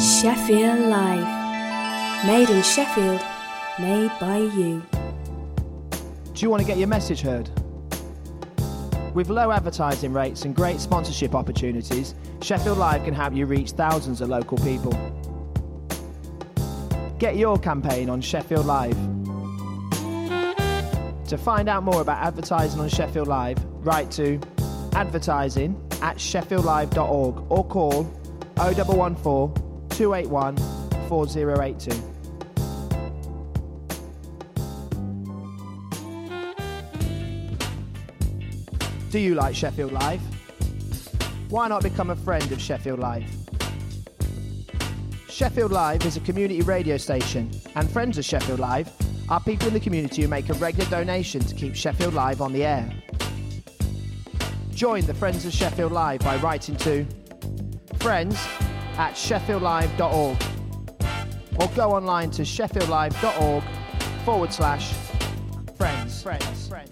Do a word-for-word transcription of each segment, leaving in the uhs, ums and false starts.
Sheffield Live. Made in Sheffield, made by you. Do you want to get your message heard? With low advertising rates and great sponsorship opportunities, Sheffield Live can help you reach thousands of local people. Get your campaign on Sheffield Live. To find out more about advertising on Sheffield Live, write to advertising at sheffield live dot org or call oh one one four, two eight one, four oh eight two. Do you like Sheffield Live? Why not become a friend of Sheffield Live? Sheffield Live is a community radio station, and friends of Sheffield Live are people in the community who make a regular donation to keep Sheffield Live on the air. Join the Friends of Sheffield Live by writing to friends at sheffield live dot org or go online to sheffield live dot org forward slash friends. friends. friends.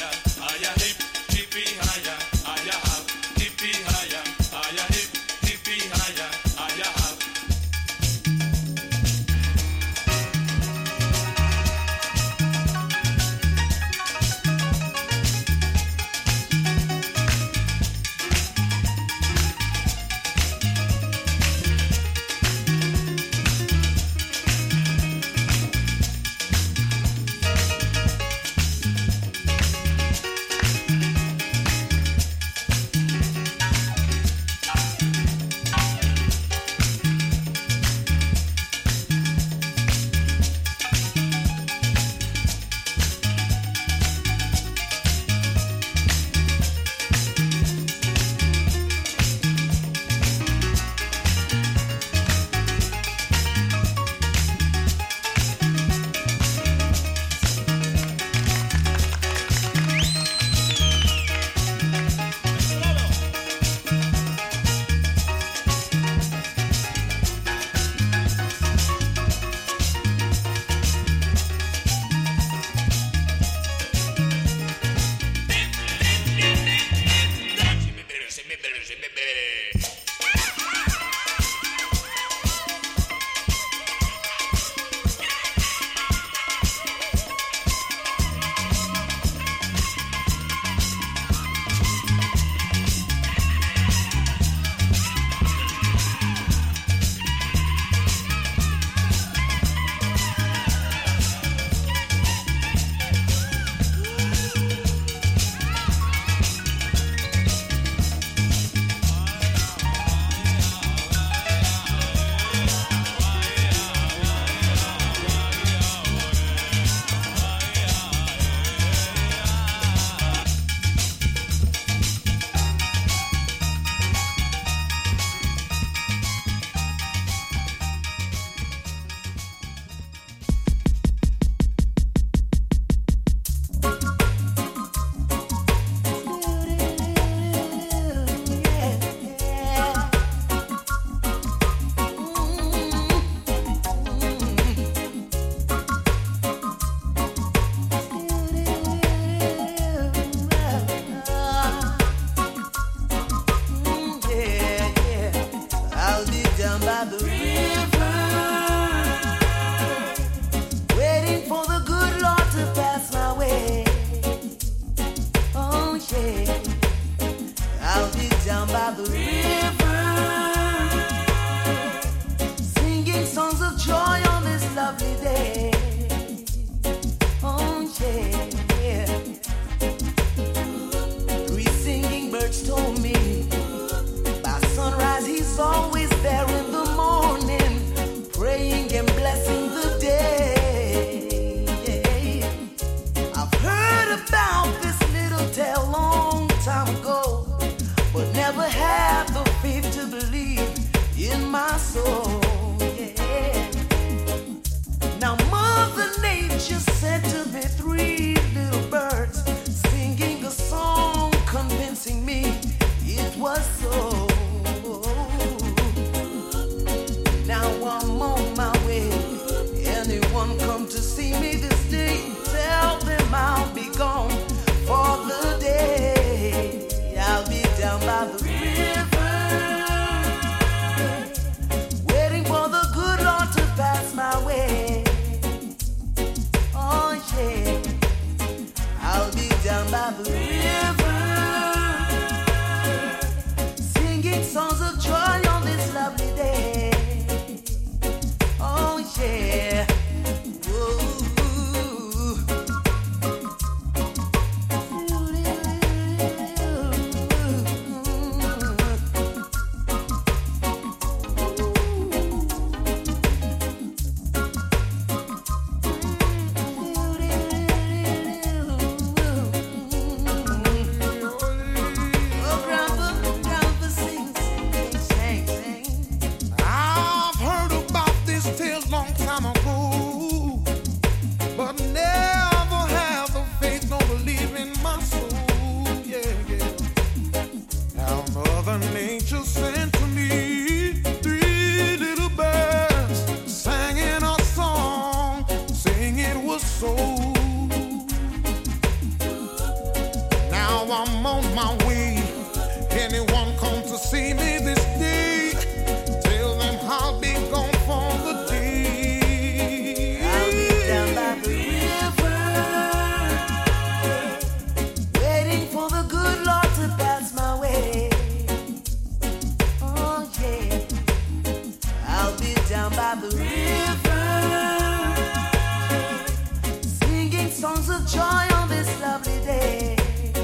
songs of joy on this lovely day.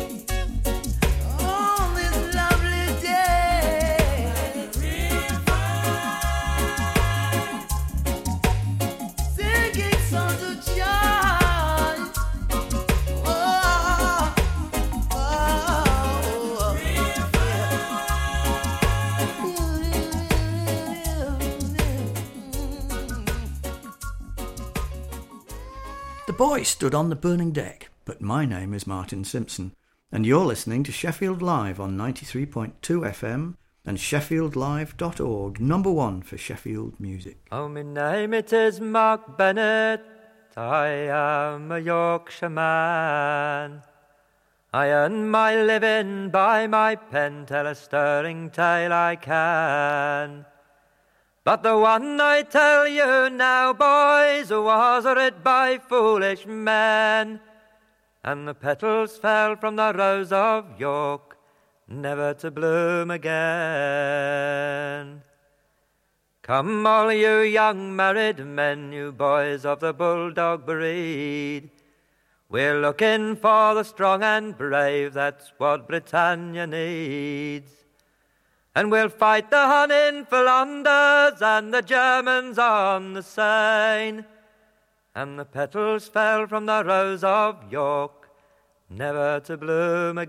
On this lovely day. Singing songs of joy. Oh, oh, The boy stood on the burning deck, but my name is Martin Simpson, and you're listening to Sheffield Live on ninety-three point two F M and sheffield live dot org, number one for Sheffield music. Oh, my name it is Mark Bennett, I am a Yorkshire man. I earn my living by my pen, tell a stirring tale I can. But the one I tell you now, boys, was writ by foolish men, and the petals fell from the rose of York, never to bloom again. Come all you young married men, you boys of the bulldog breed, we're looking for the strong and brave, that's what Britannia needs. And we'll fight the Hun in Flanders and the Germans on the Seine. And the petals fell from the rose of York, never to bloom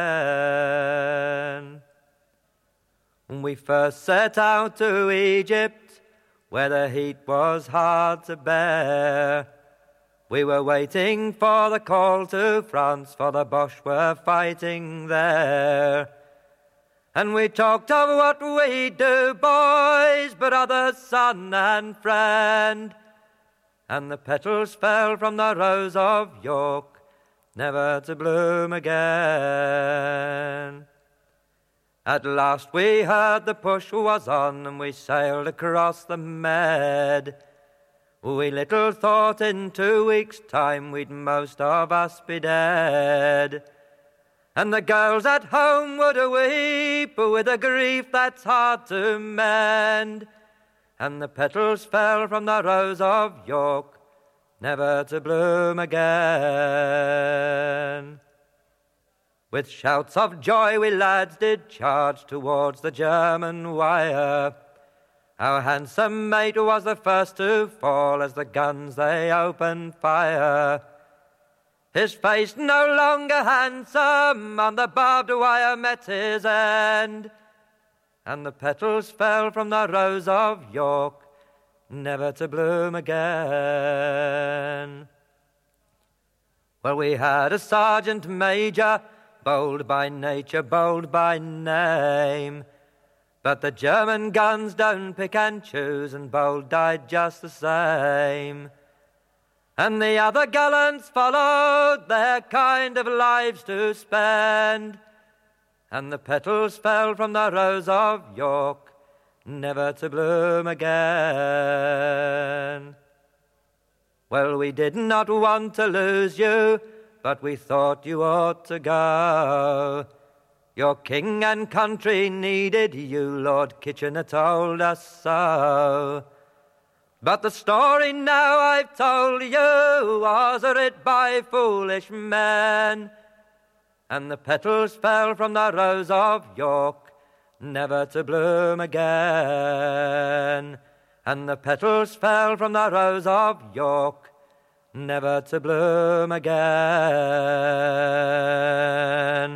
again. When we first set out to Egypt, where the heat was hard to bear, we were waiting for the call to France, for the Boche were fighting there. And we talked of what we do, boys, brother, son and friend. And the petals fell from the rose of York, never to bloom again. At last we heard the push was on, and we sailed across the Med. We little thought in two weeks' time we'd most of us be dead. And the girls at home would weep with a grief that's hard to mend. And the petals fell from the rose of York, never to bloom again. With shouts of joy we lads did charge towards the German wire. Our handsome mate was the first to fall as the guns they opened fire. His face no longer handsome, on the barbed wire met his end. And the petals fell from the rose of York, never to bloom again. Well, we had a sergeant major, bold by nature, bold by name. But the German guns don't pick and choose, and bold died just the same. And the other gallants followed their kind of lives to spend. And the petals fell from the rose of York, never to bloom again. Well, we did not want to lose you, but we thought you ought to go. Your king and country needed you, Lord Kitchener told us so. But the story now I've told you was writ by foolish men. And the petals fell from the rose of York, never to bloom again. And the petals fell from the rose of York, never to bloom again.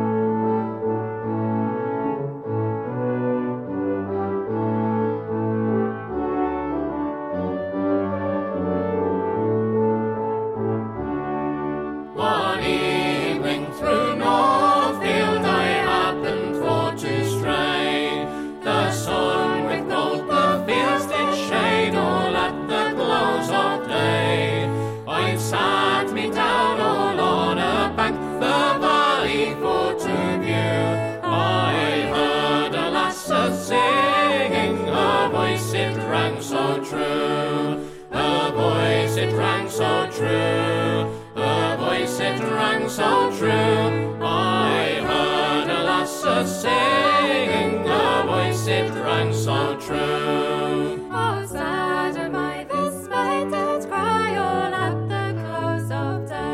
So true, I heard a lass a singing, a voice it rang so true. Oh, sad am I this night, did cry all at the close of day.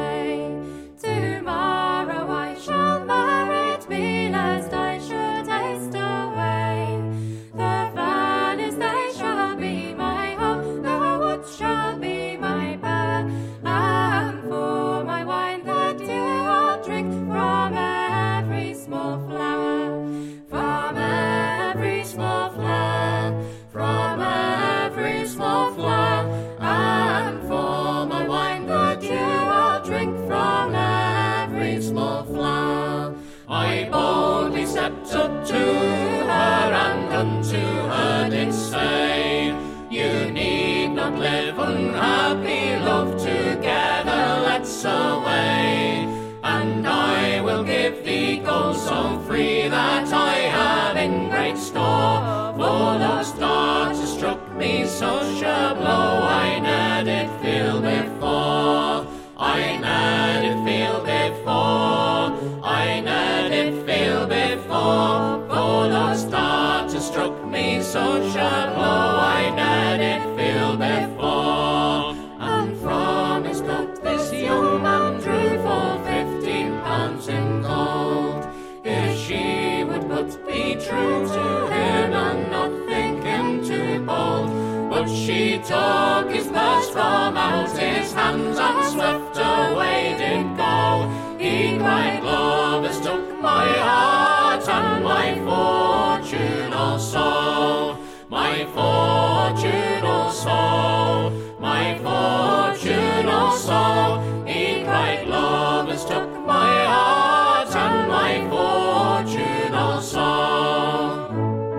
I boldly stepped up to her and unto her did say, you need not live unhappy, love, together let's away. And I will give thee gold so free that I have in great store. For those darts struck me so sure blow I ne'er did feel before. I ne'er did feel before. I ne'er did feel before. For those darts struck me so sure blow I ne'er did feel before. And from his coat this young man drew for fifteen pounds in gold. If she would but be true to him and not think him too bold. But she took his purse from out his hands and swept away did go. He cried, love has took my heart and my fortune also. My fortune also. My fortune also. He cried, love has took my heart and my fortune also.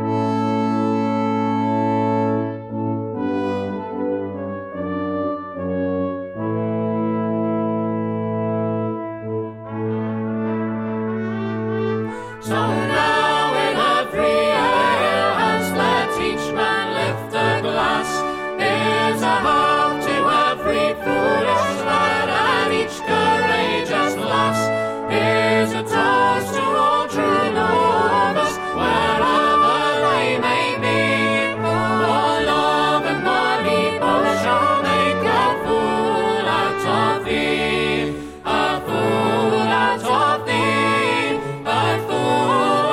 So now in every alehouse let each man lift a glass. Here's a health to every foolish lad and each courageous lass. Here's a toast to all true lovers, wherever they may be. For love and money both shall make a fool out of thee. A fool out of thee. A fool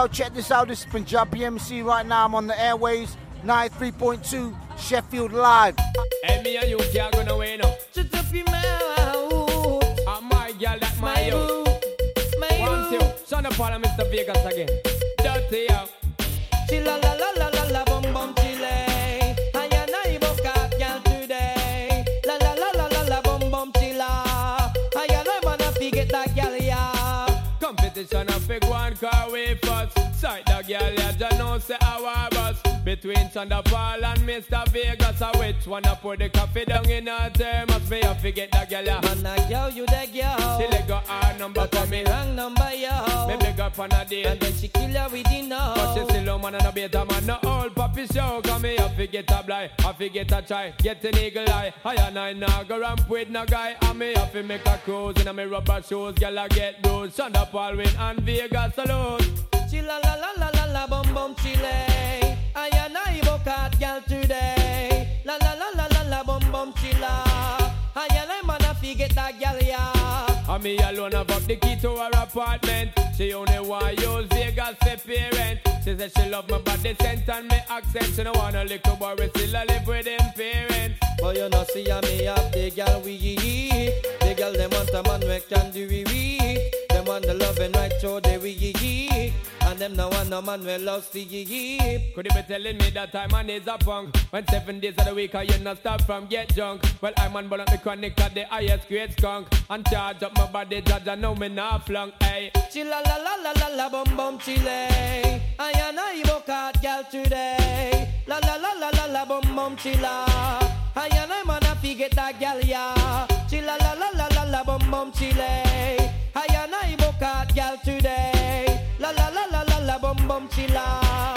yo, check this out. This is Punjabi M C right now. I'm on the airways, ninety-three point two Sheffield Live. Hey, me and you can't go nowhere now. Shut up your mouth. I'm my girl, that's my, my you. My One, two. Son of Paul and Mister Vegas again. Dirty, yo. Chilla la la la la la bum bum chile. I and I book up girl today. La la la la la la bum bum chilla. I and I wanna forget that girl, yeah. Competition of big one car way first. Sight the girl, yeah, just know say our bus. Between Thunder Paul and Mister Vegas, I which one I put the coffee down in her thermos. Me I forget that girl, yeah. Man, I girl, you the girl. She let go her number for me. Wrong number, yo. Me beg up on a date. And then she kill her with enough. But she still a man and a better man. No old puppy show. Cause me I forget a blind. I forget a try. Get an eagle eye. I and I now go ramp with no guy. And me have to make a cruise. In a me rubber shoes. Girl, I get those. Thunder Paul win and Vegas alone. Chilla la la la la la bum bum chile. I and I book out girl today. La la la la la la bum bum chilla. I and I manna forget that girl, yeah. And me alone have up the key to her apartment. She only want use Vegas for parent. She said she love my body scent and me accent. She no want a little boy we still a live with him parents. But you know see a me have the girl we eat. The girl them want a man we can do we we. Them want the love and right so they we eat. And them no want no man we love see eat. Could you be telling me that time man is a punk? When seven days of the week I you not stop from get drunk. Well I'm on bullet the chronic at the highest grade skunk. And charge up my body judge I know me not flunk. Hey, chilla la la la la la bum bum chile. I and I book out girl today. La la la la la la bum bum chilla. I and I manna forget that girl, yeah. Chilla la la la la la bum bum chile. I and I book out girl today. La la la la la la bum bum chilla.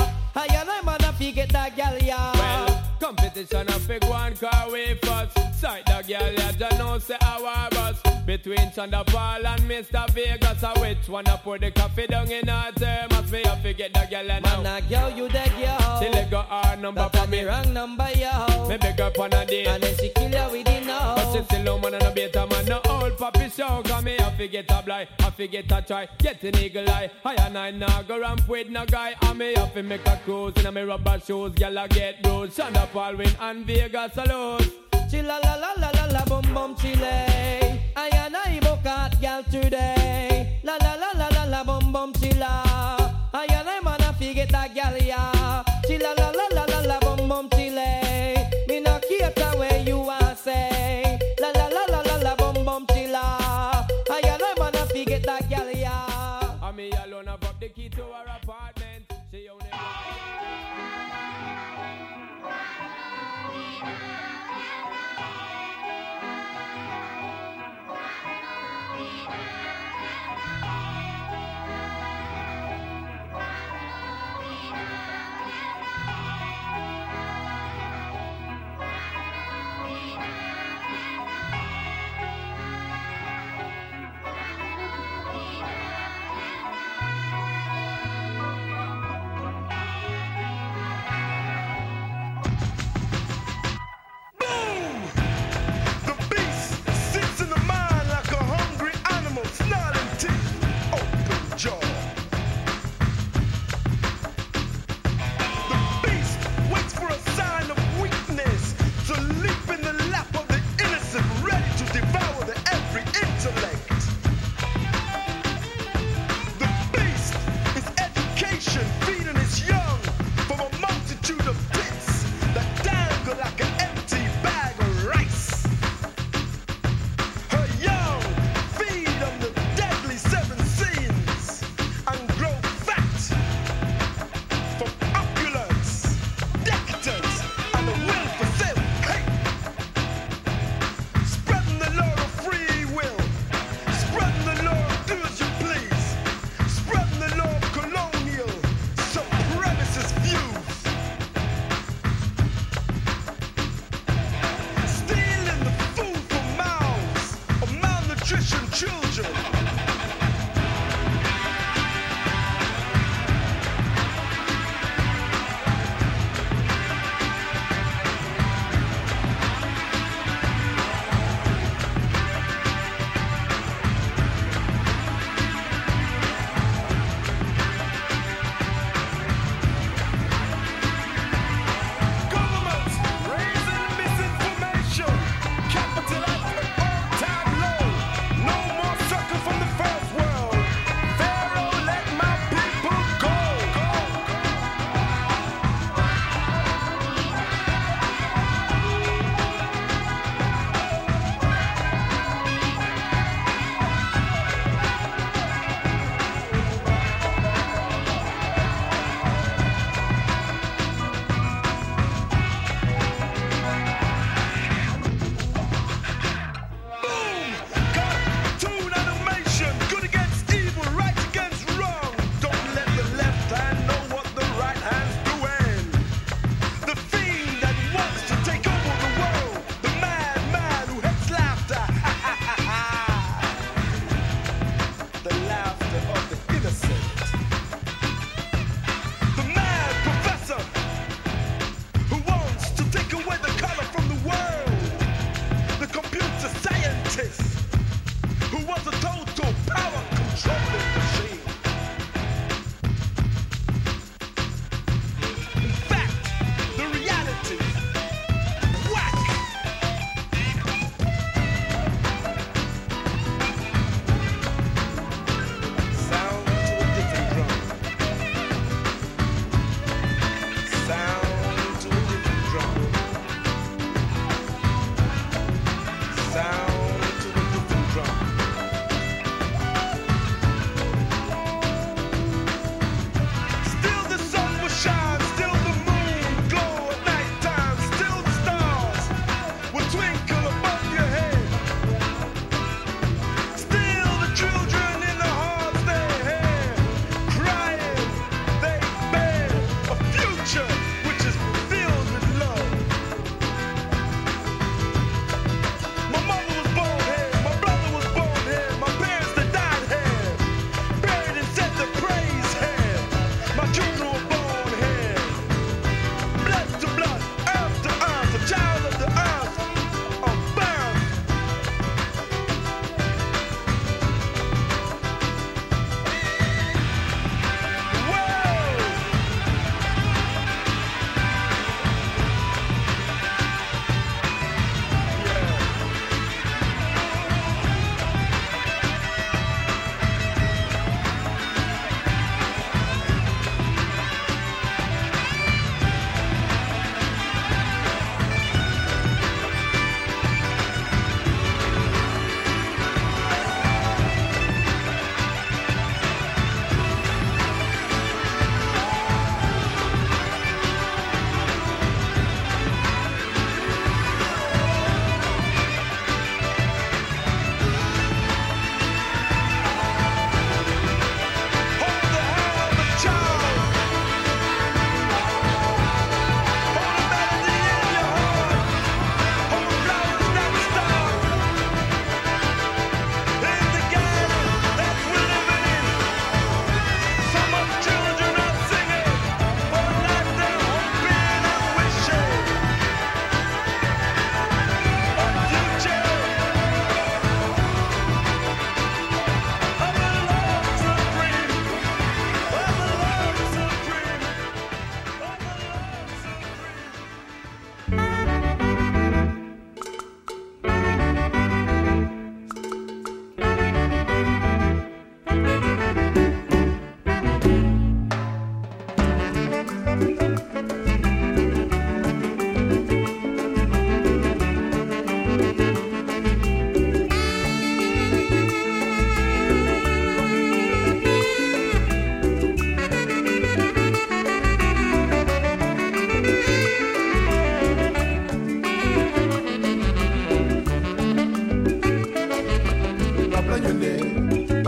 I and I manna forget that girl, yeah. Well, competition a big one car way first. Sight the girl, yeah, just know say our bus. Between Thunder Paul and Mister Vegas, I which one I put the coffee down in her thermos. Me I forget the girl and now. Man, a girl, you the girl. She let go her number for me. Wrong number, yo. Me beg up on a date. And then she kill her with enough. But she still a man and a better man. No old puppy show. Cause me I forget a blind. I forget a try. Get an eagle eye. I and I now go ramp with no guy. And me have to make a cruise. In a me rubber shoes. Girl I get bruised. Thunder Paul win and Vegas alone. Chilla la la la la la bum bum chile. I and I book out girl today. La la la la la la bum bum chilla. I and I manna forget that girl, yeah. Chilla la la la la la bum bum chile. Me no care where you are say. La la la la la la bum bum chilla. I and I manna forget that girl, yeah. And me alone have up the key to her apartment. She only.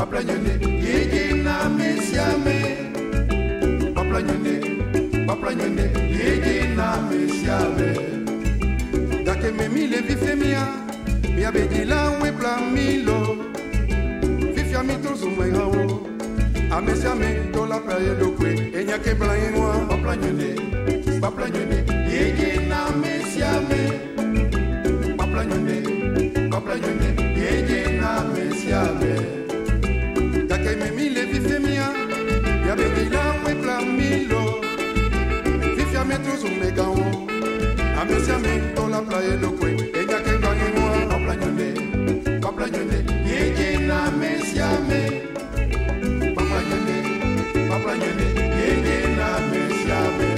paplanyone, yeye na mesiame. Paplanyone, paplanyone, yeye na mesiame. Dake me mile bifemia, mi abedila we plamilo. Fifia mi tozo mwe hawo. Amesiame to la praye do kwe, enya ke blanye moi. Paplanyone, paplanyone, yeye na mesiame. Paplanyone, paplanyone, yeye na mesiame. Dake me mile bifemia, mi abedila we plamilo. Fifia mi tozo mwe hawo. Amesiame to la praye do kwe, enya ke blanye moi. Paplanyone, paplanyone, yeye na mesiame. Paplanyone, paplanyone, yeye na mesiame.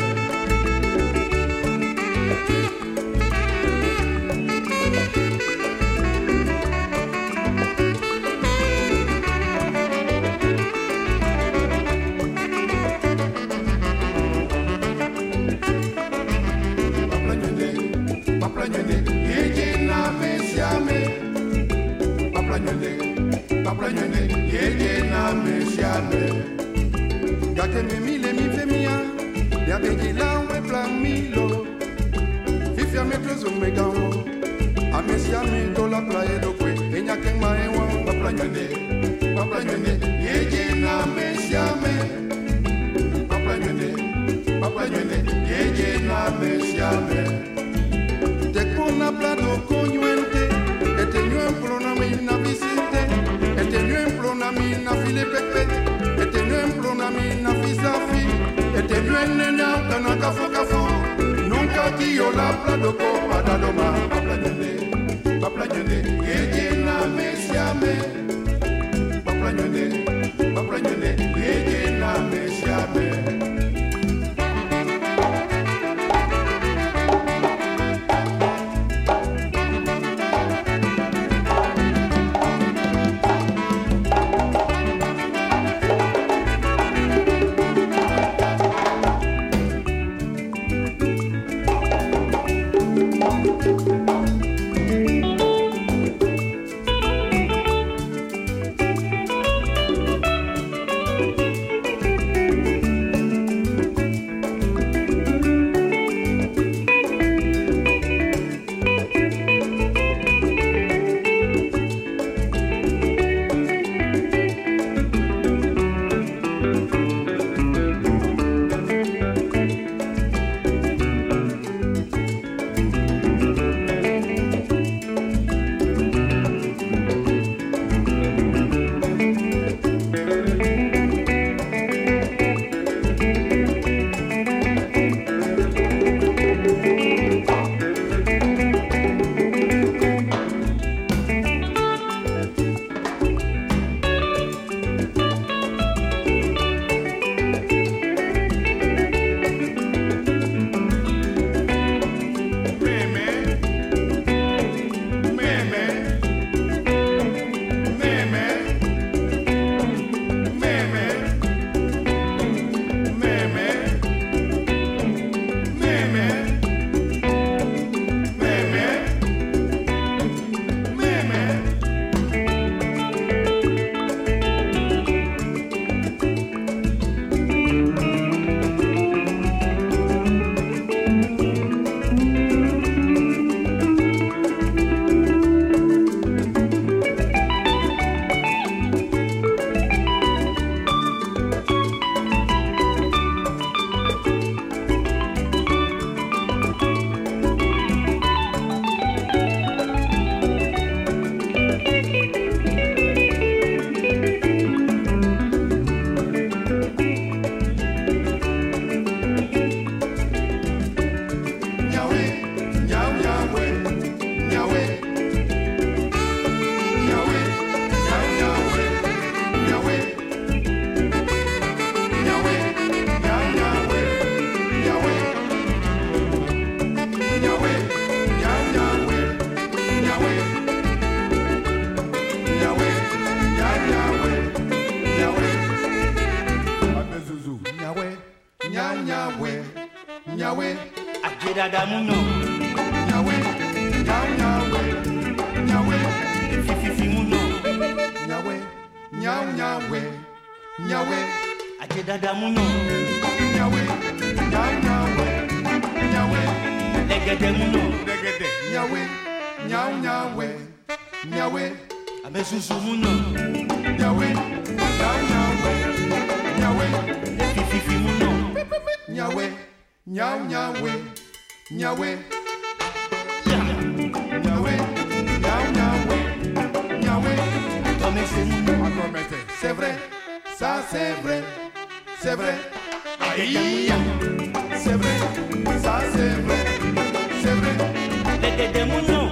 Paplanyone, yeye na mesiame. Paplanyone, paplanyone, yeye na mesiame. Gake me mile mi femia, ya begila we plamilo. Fifia me tozo me gawo. Amesiame to la praye do kwe, enya ke maewa. Paplanyone, paplanyone, yeye na mesiame. Paplanyone, paplanyone, yeye na mesiame. Tekona plado konyuente, etenuen plona mi na visite, etenuen plona mi na file pepe, etenuen plona mi na fisafi, etenuen nena kana kafo kafo, nunca kiyo la plado ko padaloma. Paplanyone, paplanyone, yeye na mesiame. Paplanyone, paplanyone, yeye na mesiame. Nyawe, Ajira damuno. Nyawe, Nyawe, Nyawe, Fifi muno. Nyawe, Nyawe, Eke dada muno. Nyawe, nyaw nyawe, nyawe. Legede muno. Legede. Nyawe, nyaw nyawe, nyawe. Abesusu muno. Nyawe, nyaw nyawe, nyawe. Fififi muno. Nyawe, nyaw nyawe, nyawe. Nyawe, nyaw nyawe, nyawe. Atomese muno. Atomese. C'est vrai, ça c'est vrai, c'est vrai. Aïe, c'est vrai, ça c'est vrai, c'est vrai. Legede muno.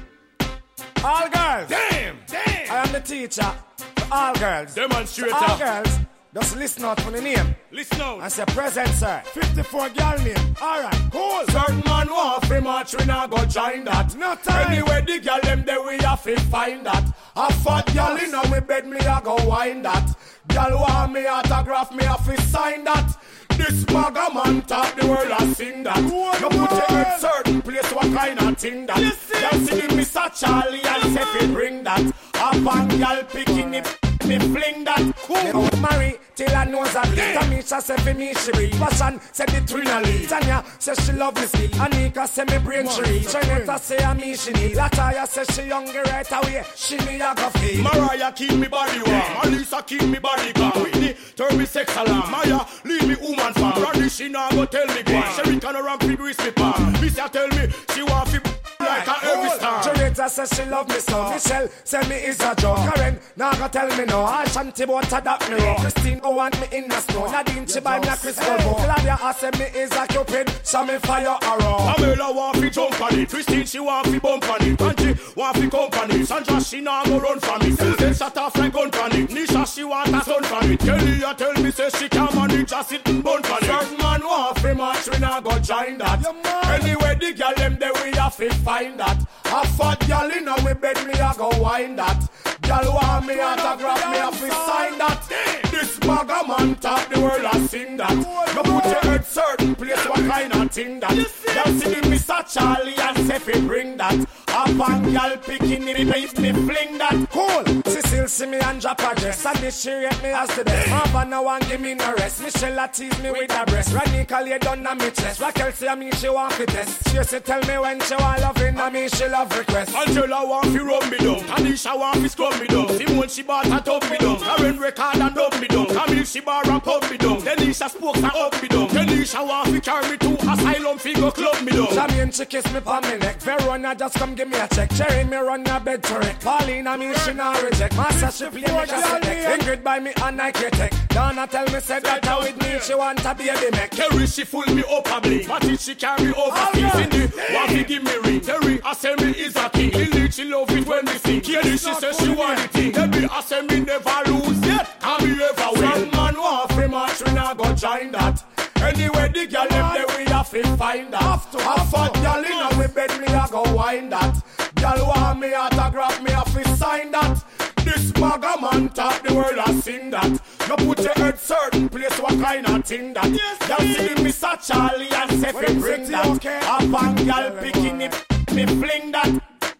All girls. Damn, damn. I am the teacher for all girls. Demonstrator. So all girls, just listen out for the name. Listen out. And say present, sir. fifty-four girl name. All right, cool. Certain man want fi march, we not go join that. No time. Anyway, the girl them there we have to find that. A fat girl in on me bed, me a go wind that. Girl want me autograph, me have to sign that. This maga man talk the world a sing that. You put your head certain place, what kind of thing that? Y'all see the Mister Charlie and say fi bring that. A bang girl picking it, me fling that. Cool. Marry till I knows that. Tamisha say fi me she read. Passion say the trinally. Tanya say she love me skill. Anika say me brain tree. Trinetta say a me she need. Lataya say she younger right away. She me a go feel. Mariah keep me body warm. Alisa keep me body calm. Whitney turn me sex alarm. Maya leave me woman farm. Randy she now go tell me go. Sherry can around fi grease me palm. Missy tell me she want fi like a every star. Trinetta say she love me so. Michelle say me is a joke. Karen now go tell me no. I shanty bout to that me rock. Christine go want me in the snow. Nadine she buy me a crystal ball. Claudia I say me is a cupid. So me fire arrow. Pamela want fi jump on it. Christine she want fi bump on it. Angie want fi company. Sandra she now go run from it. Susan shut off like gun from it. Nisha she want a son from it. Kelly a tell me say she can't manage just sit and bun from it. Certain man want fi march we now go join that. Anyway the girl them there we have fi find that. A fat girl in on me bed me a go wind that. Girl want me autograph me a fi sign that. This maga man talk the world a sing that. You put your head certain place what kind of thing that. Y'all see the Mister Charlie and say fi bring that. A bang girl picking it make me fling that. Cool. Cecile see me and drop a dress. And this she rate me as the best. Mama no one give me no rest. Michelle a tease me with her breast. Ranika lay down on me chest. Raquel say a me she want fi test. She say tell me when she want loving and me she love request. Angela want fi rub me down. Tanisha want fi scrub me down. Simone she bought a tub me down. Karen record and dub me down. Camille she bar and pub me down. Denisha spokes and up me down. Denisha want fi carry me to asylum fi go club me down. Jamie she kiss me pa me neck. Verona just come give me a check. Cherry me run your bed to wreck. Paulina me she not reject. Master she play me just a deck. Ingrid by me and Nike tech. Donna tell me said that her with me she want a baby neck. Kerry she full me up a bling. What did she carry over things? Cindy want fi give me ring. Terry I say me is a king. Lily she love it when me sing. Kelly she say she want the thing. Debbie I say me never lose yet. Can me ever win. Some man want fi march we not go join that. Anyway the girl them there we have to find that. A fat girl in on me bed me a go wind that. Girl want me autograph me have to sign that. This maga man talk the world a sing that. You put your head certain place what kind of thing that. Y'all see the Mister Charlie and say fi bring that. A bang girl picking it me fling that.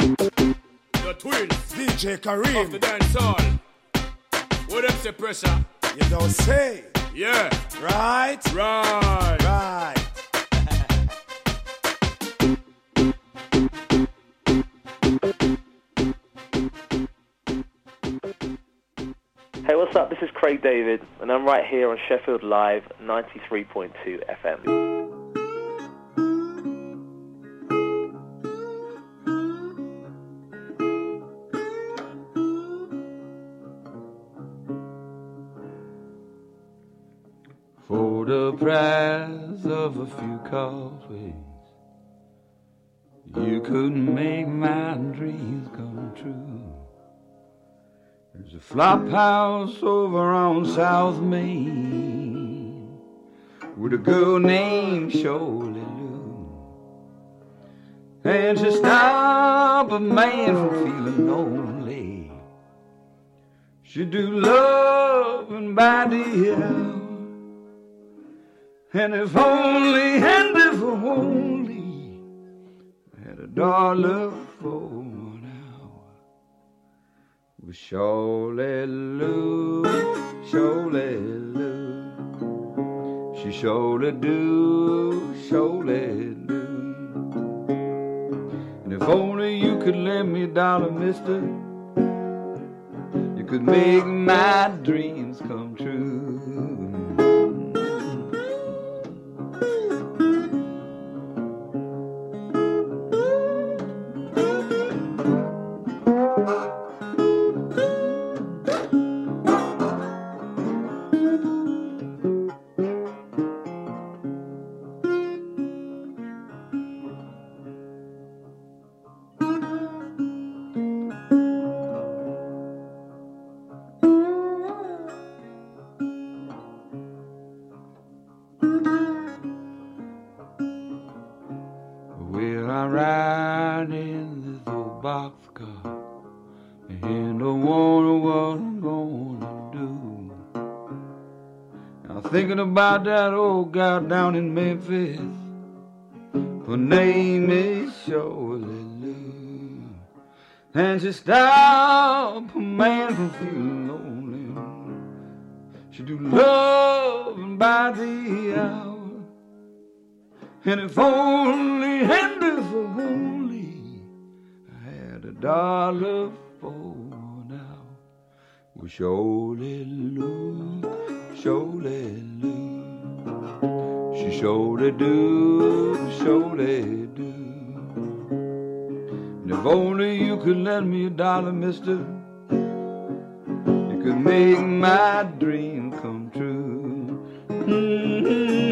The twins D J Kareem of the dance hall. What them say pressure? You don't say. Yeah. Right? Right. Right. Hey, what's up? This is Craig David, and I'm right here on Sheffield Live ninety-three point two F M. For the price of a few coffees, you couldn't make my dreams come true. There's a flop house over on South Main with a girl named Shirley Lou, and she stopped a man from feeling lonely. She do love and by the hour. And if only, and if only, I had a dollar for an hour with Shirley Lou, Shirley Lou. surely do, surely do. And if only you could lend me a dollar, mister, you could make my dreams come true. Well, I ride in this old boxcar and don't wonder what I'm gonna do. I'm thinking about that old gal down in Memphis. Her name is Shirley Lou, and she stopped a man from feeling lonely. She do love by the hour. And if only, and if only I had a dollar for now. Well, surely Lou, surely Lou, she surely do, surely do. And if only you could lend me a dollar, mister, you could make my dream come true. Mm-hmm.